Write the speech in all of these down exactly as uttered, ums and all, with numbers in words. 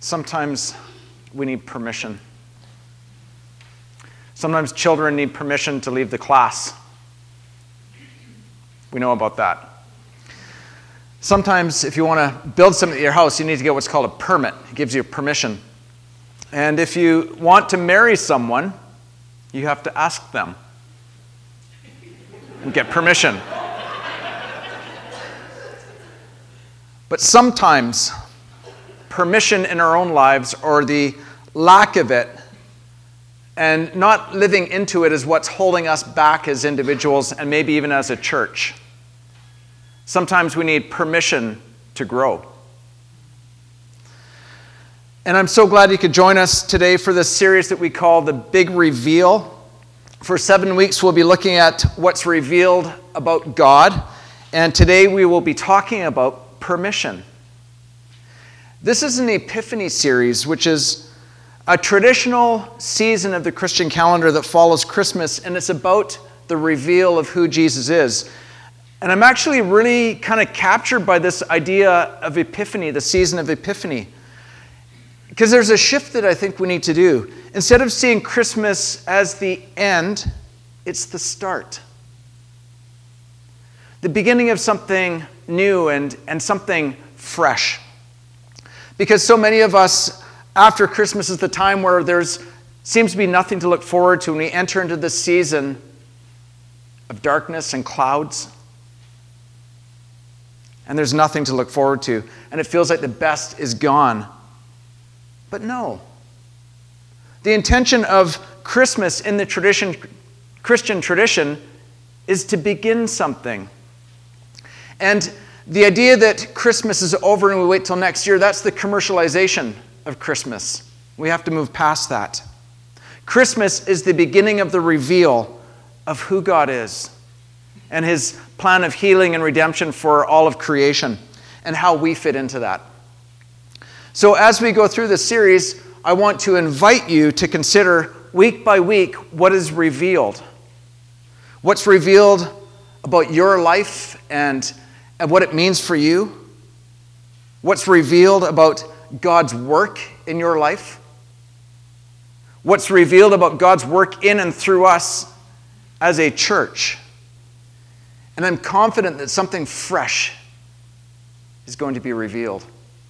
Sometimes we need permission. Sometimes children need permission to leave the class. We know about that. Sometimes if you want to build something at your house, you need to get what's called a permit. It gives you permission. And if you want to marry someone, you have to ask them and get permission. But sometimes permission in our own lives, or the lack of it, and not living into it, is what's holding us back as individuals and maybe even as a church. Sometimes we need permission to grow. And I'm so glad you could join us today for this series that we call The Big Reveal. For seven weeks, we'll be looking at what's revealed about God. And today we will be talking about permission. This is an Epiphany series, which is a traditional season of the Christian calendar that follows Christmas, and it's about the reveal of who Jesus is. And I'm actually really kind of captured by this idea of Epiphany, the season of Epiphany, because there's a shift that I think we need to do. Instead of seeing Christmas as the end, it's the start. The beginning of something new and, and something fresh. Because so many of us, after Christmas is the time where there's seems to be nothing to look forward to, and we enter into this season of darkness and clouds. And there's nothing to look forward to. And it feels like the best is gone. But no. The intention of Christmas in the tradition, Christian tradition is to begin something. And the idea that Christmas is over and we wait till next year, that's the commercialization of Christmas. We have to move past that. Christmas is the beginning of the reveal of who God is and his plan of healing and redemption for all of creation and how we fit into that. So as we go through this series, I want to invite you to consider week by week what is revealed. What's revealed about your life and, and what it means for you. What's revealed about God's work in your life. What's revealed about God's work in and through us as a church. And I'm confident that something fresh is going to be revealed.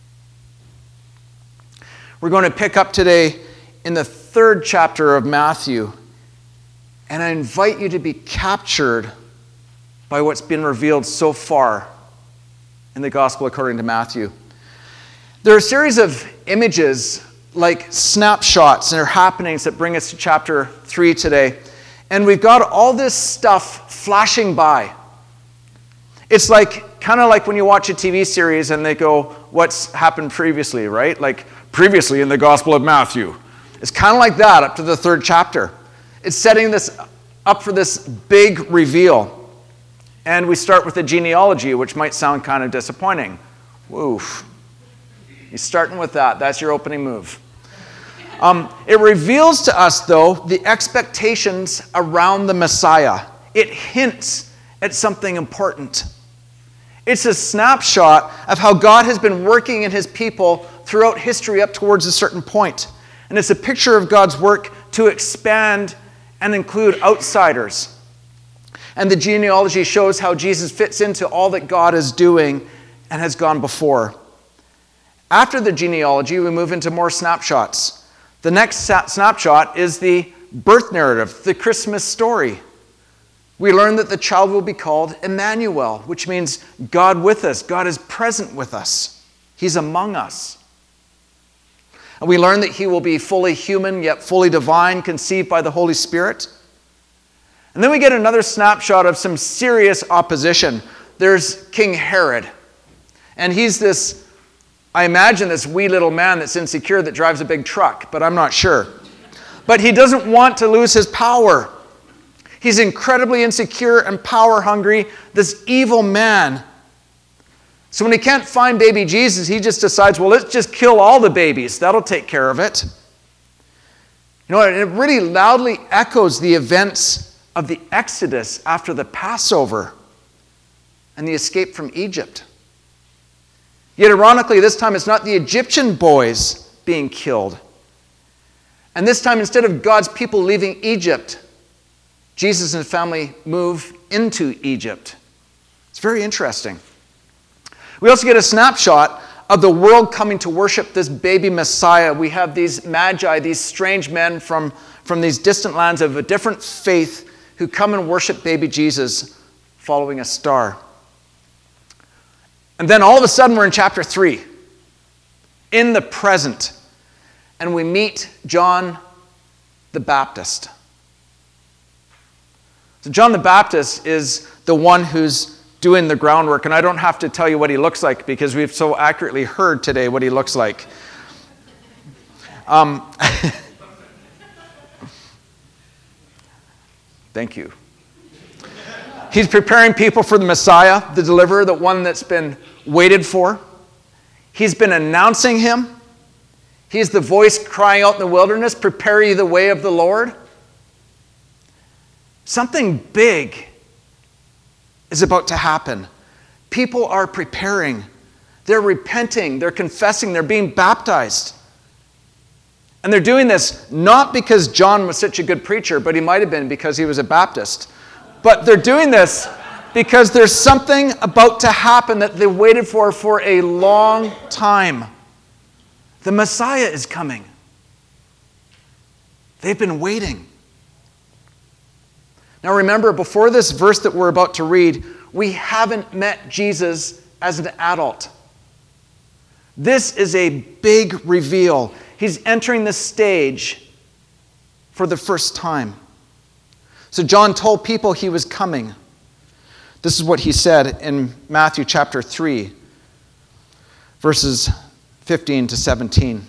We're going to pick up today in the third chapter of Matthew, and I invite you to be captured by what's been revealed so far in the Gospel according to Matthew. There are a series of images, like snapshots and happenings, that bring us to chapter three today. And we've got all this stuff flashing by. It's like kind of like when you watch a T V series and they go, what's happened previously, right? Like previously in the Gospel of Matthew. It's kind of like that up to the third chapter. It's setting this up for this big reveal. And we start with the genealogy, which might sound kind of disappointing. Woof. You're starting with that. That's your opening move. Um, it reveals to us, though, the expectations around the Messiah. It hints at something important. It's a snapshot of how God has been working in his people throughout history up towards a certain point. And it's a picture of God's work to expand and include outsiders. And the genealogy shows how Jesus fits into all that God is doing and has gone before. After the genealogy, we move into more snapshots. The next snapshot is the birth narrative, the Christmas story. We learn that the child will be called Emmanuel, which means God with us. God is present with us. He's among us. And we learn that he will be fully human, yet fully divine, conceived by the Holy Spirit. And then we get another snapshot of some serious opposition. There's King Herod. And he's this, I imagine, this wee little man that's insecure that drives a big truck, but I'm not sure. But he doesn't want to lose his power. He's incredibly insecure and power hungry, this evil man. So when he can't find baby Jesus, he just decides, well, let's just kill all the babies. That'll take care of it. You know, it really loudly echoes the events of the Exodus after the Passover and the escape from Egypt. Yet ironically, this time it's not the Egyptian boys being killed. And this time, instead of God's people leaving Egypt, Jesus and his family move into Egypt. It's very interesting. We also get a snapshot of the world coming to worship this baby Messiah. We have these magi, these strange men from, from these distant lands of a different faith who come and worship baby Jesus following a star. And then all of a sudden we're in chapter three, in the present, and we meet John the Baptist. So John the Baptist is the one who's doing the groundwork, and I don't have to tell you what he looks like because we've so accurately heard today what he looks like. Um, thank you. He's preparing people for the Messiah, the deliverer, the one that's been waited for. He's been announcing him. He's the voice crying out in the wilderness, prepare ye the way of the Lord. Something big is about to happen. People are preparing. They're repenting. They're confessing. They're being baptized. And they're doing this not because John was such a good preacher, but he might have been because he was a Baptist. But they're doing this because there's something about to happen that they waited for for a long time. The Messiah is coming. They've been waiting. Now remember, before this verse that we're about to read, we haven't met Jesus as an adult. This is a big reveal. He's entering the stage for the first time. So John told people he was coming. This is what he said in Matthew chapter three, verses fifteen to seventeen.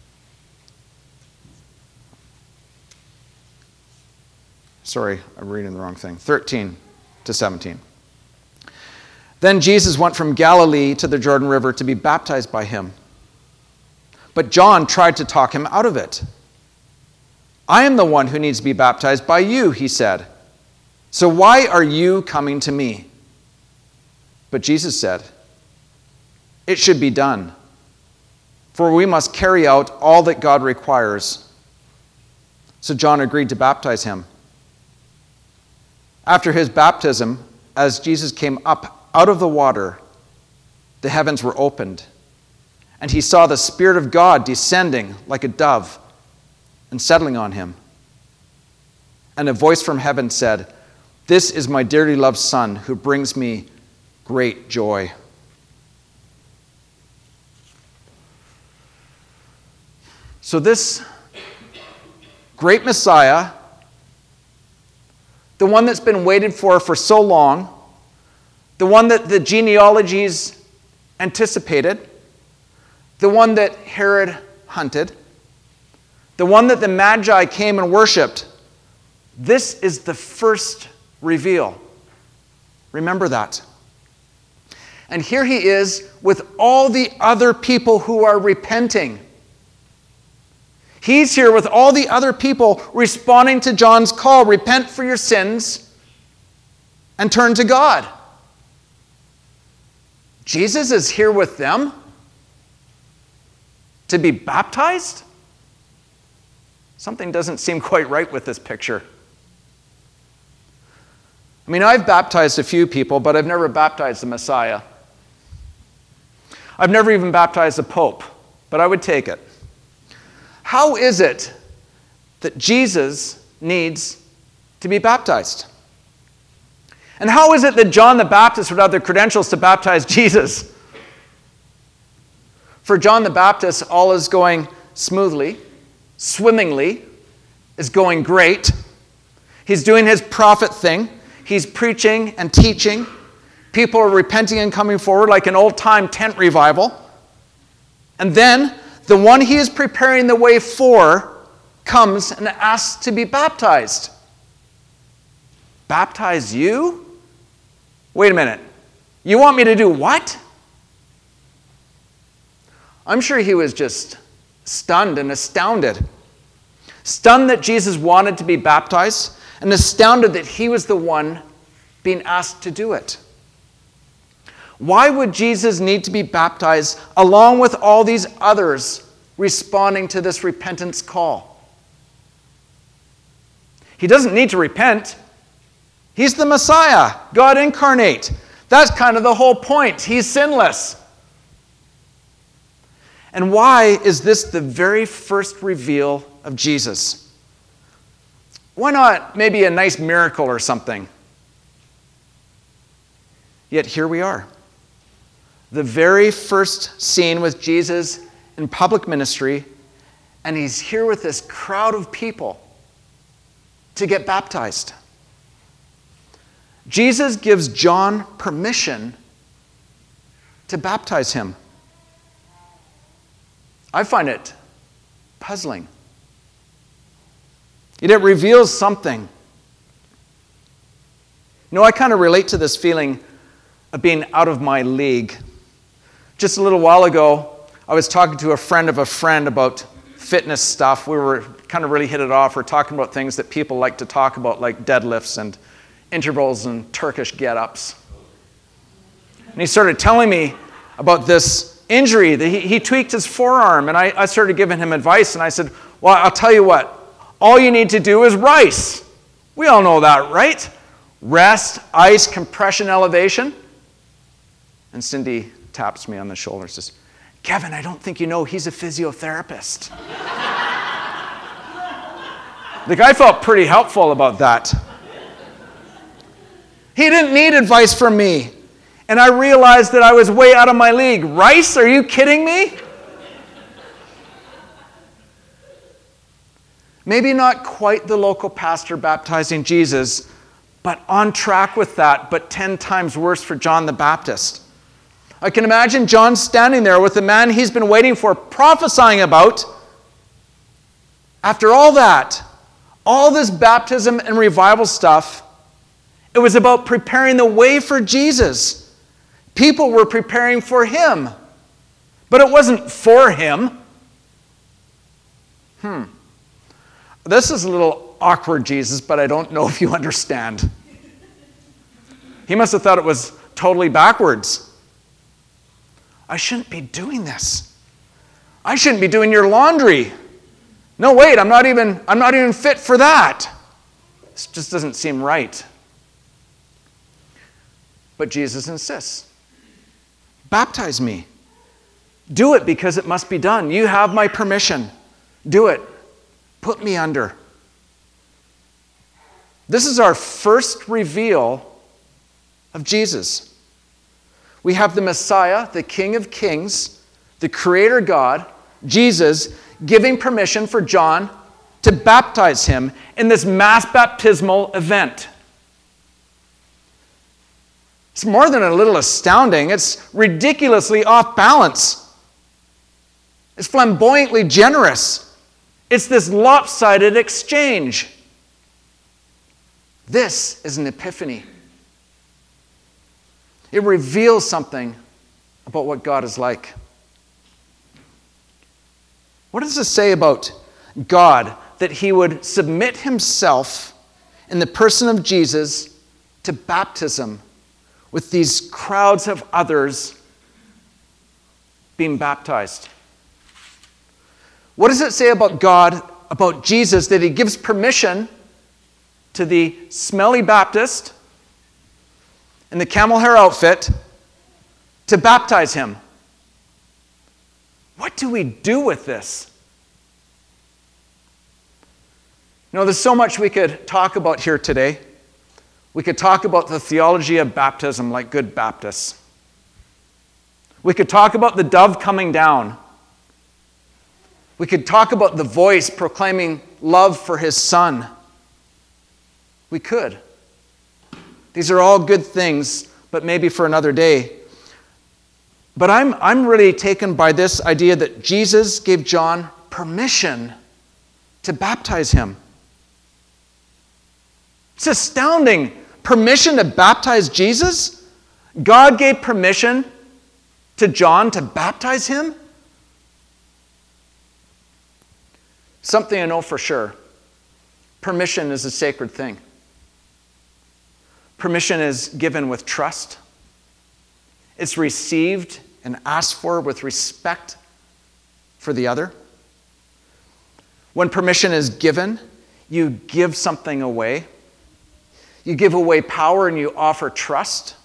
Sorry, I'm reading the wrong thing. thirteen to seventeen. Then Jesus went from Galilee to the Jordan River to be baptized by him. But John tried to talk him out of it. I am the one who needs to be baptized by you, he said. So why are you coming to me? But Jesus said, it should be done, for we must carry out all that God requires. So John agreed to baptize him. After his baptism, as Jesus came up out of the water, the heavens were opened, and he saw the Spirit of God descending like a dove and settling on him. And a voice from heaven said, this is my dearly loved Son, who brings me great joy. So this great Messiah, the one that's been waited for for so long, the one that the genealogies anticipated, the one that Herod hunted, the one that the Magi came and worshipped, this is the first reveal. Remember that. And here he is with all the other people who are repenting. He's here with all the other people responding to John's call, repent for your sins and turn to God. Jesus is here with them to be baptized? Something doesn't seem quite right with this picture. I mean, I've baptized a few people, but I've never baptized the Messiah. I've never even baptized the Pope, but I would take it. How is it that Jesus needs to be baptized? And how is it that John the Baptist would have the credentials to baptize Jesus? For John the Baptist, all is going smoothly, swimmingly, is going great. He's doing his prophet thing. He's preaching and teaching. People are repenting and coming forward like an old-time tent revival. And then the one he is preparing the way for comes and asks to be baptized. Baptize you? Wait a minute. You want me to do what? I'm sure he was just stunned and astounded. Stunned that Jesus wanted to be baptized, and astounded that he was the one being asked to do it. Why would Jesus need to be baptized along with all these others responding to this repentance call. He doesn't need to repent. He's the Messiah, God incarnate. That's kind of the whole point. He's sinless. And why is this the very first reveal of Jesus? Why not maybe a nice miracle or something? Yet here we are. The very first scene with Jesus in public ministry, and he's here with this crowd of people to get baptized. Jesus gives John permission to baptize him. I find it puzzling. Yet it reveals something. You know, I kind of relate to this feeling of being out of my league. Just a little while ago, I was talking to a friend of a friend about fitness stuff. We were kind of really hit it off. We're talking about things that people like to talk about, like deadlifts and intervals and Turkish get-ups. And he started telling me about this injury. That he, he tweaked his forearm, and I, I started giving him advice, and I said, well, I'll tell you what. All you need to do is rice. We all know that, right? Rest, ice, compression, elevation. And Cindy taps me on the shoulder and says, Kevin, I don't think you know he's a physiotherapist. The guy felt pretty helpful about that. He didn't need advice from me. And I realized that I was way out of my league. Rice? Are you kidding me? Maybe not quite the local pastor baptizing Jesus, but on track with that, but ten times worse for John the Baptist. I can imagine John standing there with the man he's been waiting for, prophesying about. After all that, all this baptism and revival stuff, it was about preparing the way for Jesus. People were preparing for him, but it wasn't for him. Hmm. This is a little awkward, Jesus, but I don't know if you understand. He must have thought it was totally backwards. I shouldn't be doing this. I shouldn't be doing your laundry. No, wait, I'm not even, I'm not even fit for that. This just doesn't seem right. But Jesus insists. Baptize me. Do it because it must be done. You have my permission. Do it. Put me under. This is our first reveal of Jesus. We have the Messiah, the King of Kings, the Creator God, Jesus, giving permission for John to baptize him in this mass baptismal event. It's more than a little astounding. It's ridiculously off balance. It's flamboyantly generous. It's this lopsided exchange. This is an epiphany. It reveals something about what God is like. What does it say about God that he would submit himself in the person of Jesus to baptism with these crowds of others being baptized? What does it say about God, about Jesus, that he gives permission to the smelly Baptist in the camel hair outfit to baptize him? What do we do with this? You know, there's so much we could talk about here today. We could talk about the theology of baptism like good Baptists. We could talk about the dove coming down. We could talk about the voice proclaiming love for his son. We could. These are all good things, but maybe for another day. But I'm, I'm really taken by this idea that Jesus gave John permission to baptize him. It's astounding. Permission to baptize Jesus? God gave permission to John to baptize him? Something I know for sure. Permission is a sacred thing. Permission is given with trust. It's received and asked for with respect for the other. When permission is given, you give something away. You give away power and you offer trust.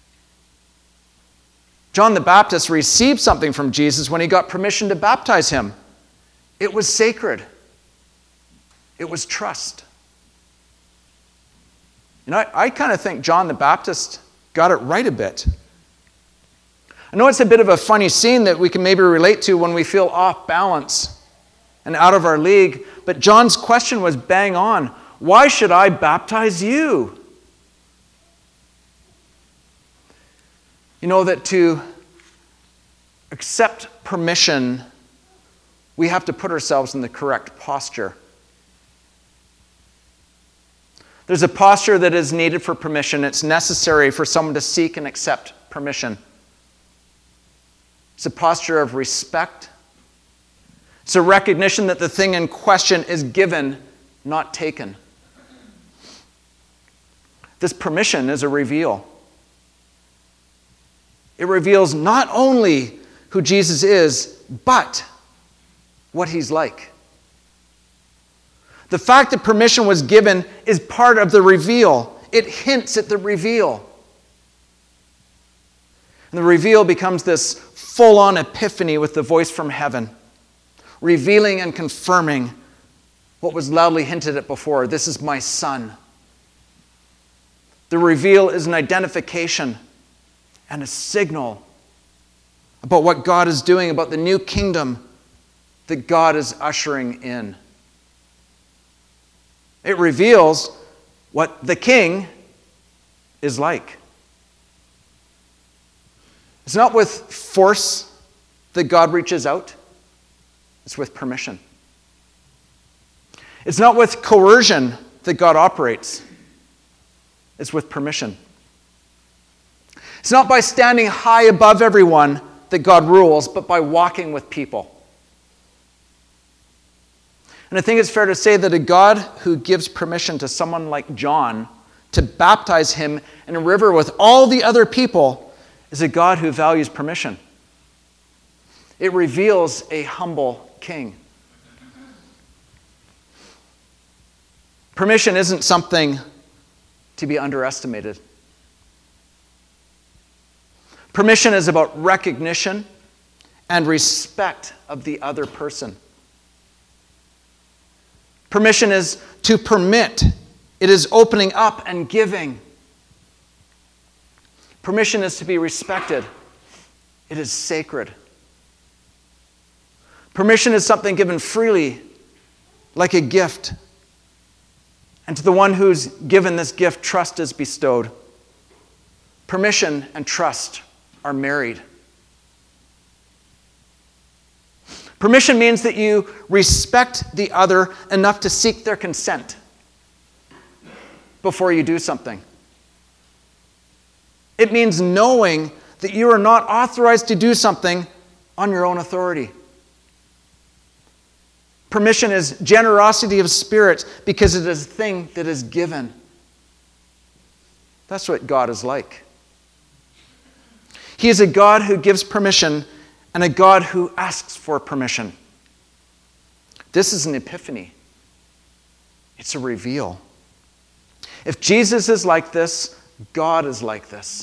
John the Baptist received something from Jesus when he got permission to baptize him. It was sacred. It was trust. You know, I, I kind of think John the Baptist got it right a bit. I know it's a bit of a funny scene that we can maybe relate to when we feel off balance and out of our league, but John's question was bang on. Why should I baptize you? You know that to accept permission, we have to put ourselves in the correct posture. There's a posture that is needed for permission. It's necessary for someone to seek and accept permission. It's a posture of respect. It's a recognition that the thing in question is given, not taken. This permission is a reveal. It reveals not only who Jesus is, but what he's like. The fact that permission was given is part of the reveal. It hints at the reveal. And the reveal becomes this full-on epiphany with the voice from heaven, revealing and confirming what was loudly hinted at before. This is my son. The reveal is an identification and a signal about what God is doing, about the new kingdom that God is ushering in. It reveals what the king is like. It's not with force that God reaches out. It's with permission. It's not with coercion that God operates. It's with permission. It's not by standing high above everyone that God rules, but by walking with people. And I think it's fair to say that a God who gives permission to someone like John to baptize him in a river with all the other people is a God who values permission. It reveals a humble king. Permission isn't something to be underestimated. Permission is about recognition and respect of the other person. Permission is to permit. It is opening up and giving. Permission is to be respected. It is sacred. Permission is something given freely, like a gift. And to the one who's given this gift, trust is bestowed. Permission and trust are married. Permission means that you respect the other enough to seek their consent before you do something. It means knowing that you are not authorized to do something on your own authority. Permission is generosity of spirit because it is a thing that is given. That's what God is like. He is a God who gives permission and a God who asks for permission. This is an epiphany. It's a reveal. If Jesus is like this, God is like this.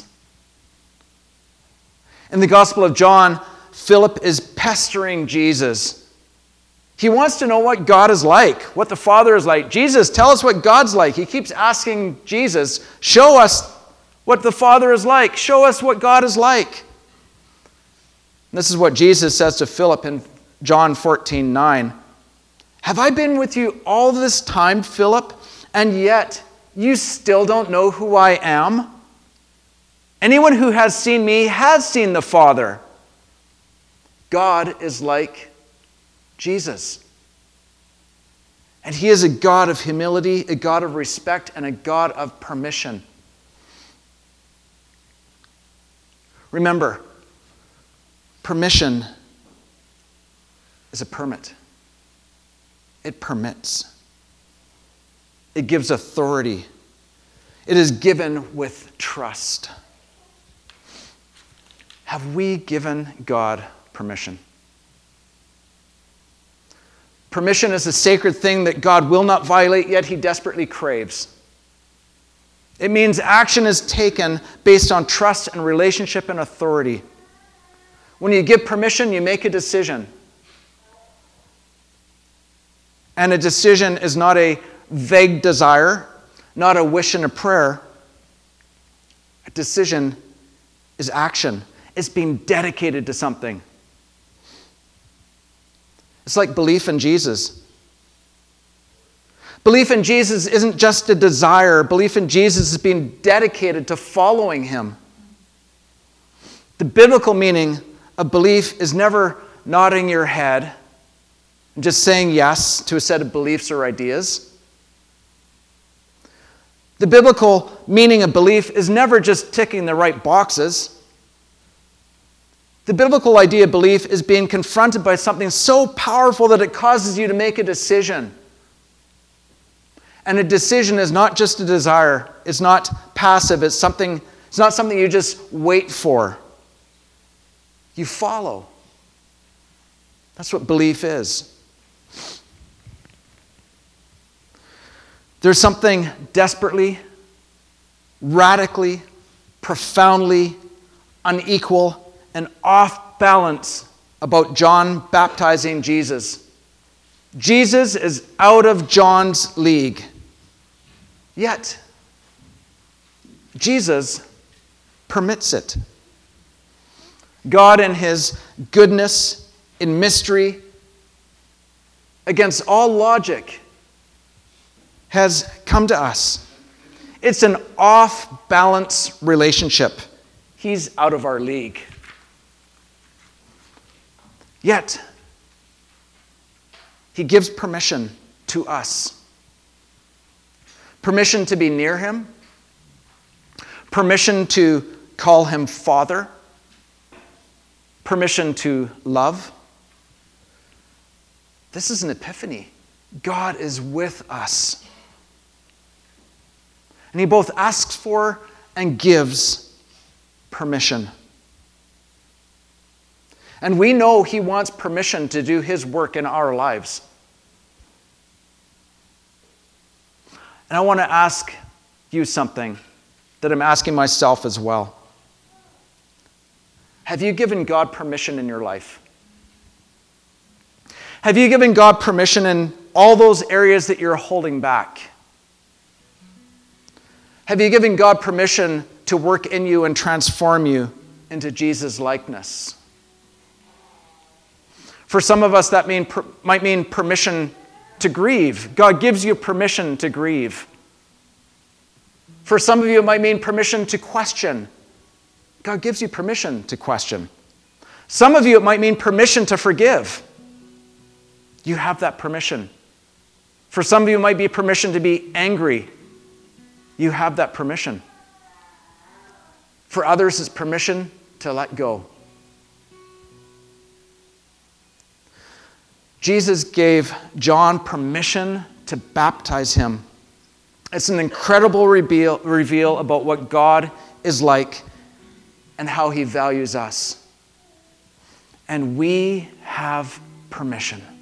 In the Gospel of John, Philip is pestering Jesus. He wants to know what God is like, what the Father is like. Jesus, tell us what God's like. He keeps asking Jesus, show us what the Father is like. Show us what God is like. This is what Jesus says to Philip in John fourteen nine. Have I been with you all this time, Philip, and yet you still don't know who I am? Anyone who has seen me has seen the Father. God is like Jesus. And he is a God of humility, a God of respect, and a God of permission. Remember, permission is a permit. It permits. It gives authority. It is given with trust. Have we given God permission? Permission is a sacred thing that God will not violate, yet he desperately craves. It means action is taken based on trust and relationship and authority. When you give permission, you make a decision. And a decision is not a vague desire, not a wish and a prayer. A decision is action. It's being dedicated to something. It's like belief in Jesus. Belief in Jesus isn't just a desire. Belief in Jesus is being dedicated to following him. The biblical meaning of belief is never nodding your head and just saying yes to a set of beliefs or ideas. The biblical meaning of belief is never just ticking the right boxes. The biblical idea of belief is being confronted by something so powerful that it causes you to make a decision. And a decision is not just a desire. It's not passive. It's something, it's not something you just wait for. You follow. That's what belief is. There's something desperately, radically, profoundly unequal and off balance about John baptizing Jesus. Jesus is out of John's league. Yet, Jesus permits it. God in his goodness, in mystery, against all logic, has come to us. It's an off-balance relationship. He's out of our league. Yet, he gives permission to us. Permission to be near him. Permission to call him Father. Permission to love. This is an epiphany. God is with us. And he both asks for and gives permission. And we know he wants permission to do his work in our lives. And I want to ask you something that I'm asking myself as well. Have you given God permission in your life? Have you given God permission in all those areas that you're holding back? Have you given God permission to work in you and transform you into Jesus' likeness? For some of us, that mean, might mean permission to grieve. God gives you permission to grieve. For some of you, it might mean permission to question. God gives you permission to question. Some of you, it might mean permission to forgive. You have that permission. For some of you, it might be permission to be angry. You have that permission. For others, it's permission to let go. Jesus gave John permission to baptize him. It's an incredible reveal, reveal about what God is like and how he values us. And we have permission.